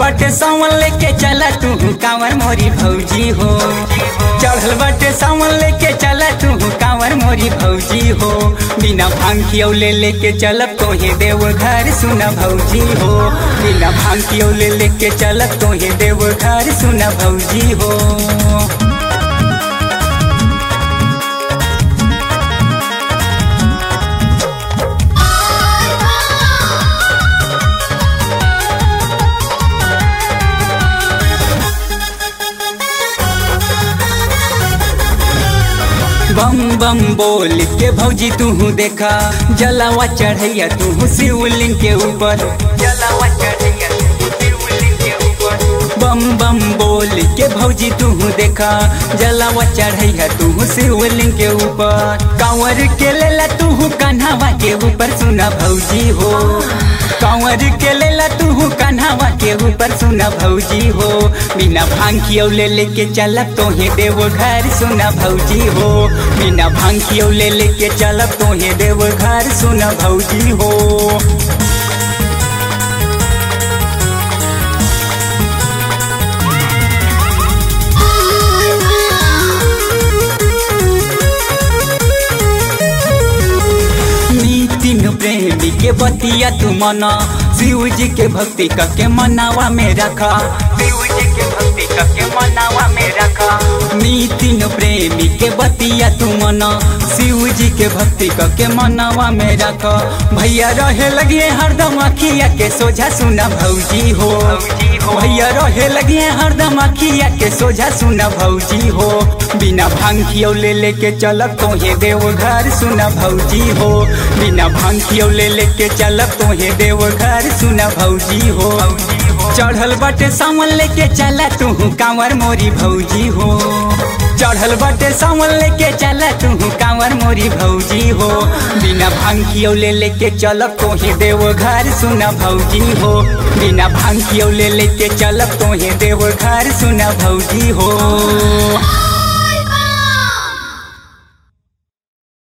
बाटे सावन लेके चला तू कांवर मोरी भौजी हो। चढ़ल बाटे सावन लेके चला तू कांवर मोरी भौजी हो। बिना भांग खियौले लेके चलब तोहे देवघर सुना भौजी हो। बिना भांग खियौले लेके चलब तोहे देवघर सुना भौजी हो। बम बम बोल के भौजी तू देखा जलावा चढ़ैया तू शिवलिंग के ऊपर। जलावा चढ़ैया तू शिवलिंग के ऊपर। बम बम बोल के भौजी तू देखा जलावा चढ़ैया तू शिवलिंग के ऊपर। कांवर के लेला तू कन्हावा के ऊपर सुना भौजी हो। कांवर के लेला तू कन्हावा के ऊपर सुना भौजी हो। बिना भांग खियौले लेके चलब तोहे देवघर सुना भौजी हो। बिना भांग खियौले लेके चलब तोहे देवघर सुना भौजी हो। तीन प्रेमी के बतिया तू मना शिव जी के भक्ति करके मनावा में रखा। शिव जी के भक्ति करके मनावा में रखा। तीन प्रेमी के बतिया तू मना शिव जी के भक्ति करके मनावा में रखा। भैया रहे लगे हरदम अखिया के सोझा सुना भौजी हो। भैया रहे लगे हरदम अखिया के सोझा सुना भौजी हो। बिना भांग खियौले लेके चलब तोहे देवघर सुना भौजी हो। बिना भांग खियौले लेके चलब तोहे देवघर सुना भौजी हो। चढ़ल बाटे सावन लेके चला तू कांवर मोरी भौजी हो। चढ़ल बाटे सावन लेके चला तू कांवर मोरी भौजी हो। बिना भांग खियौले लेके चलब तोहे देवघर सुना भौजी हो। बिना भांग खियौले लेके चलब तोहे देवघर सुना भौजी हो।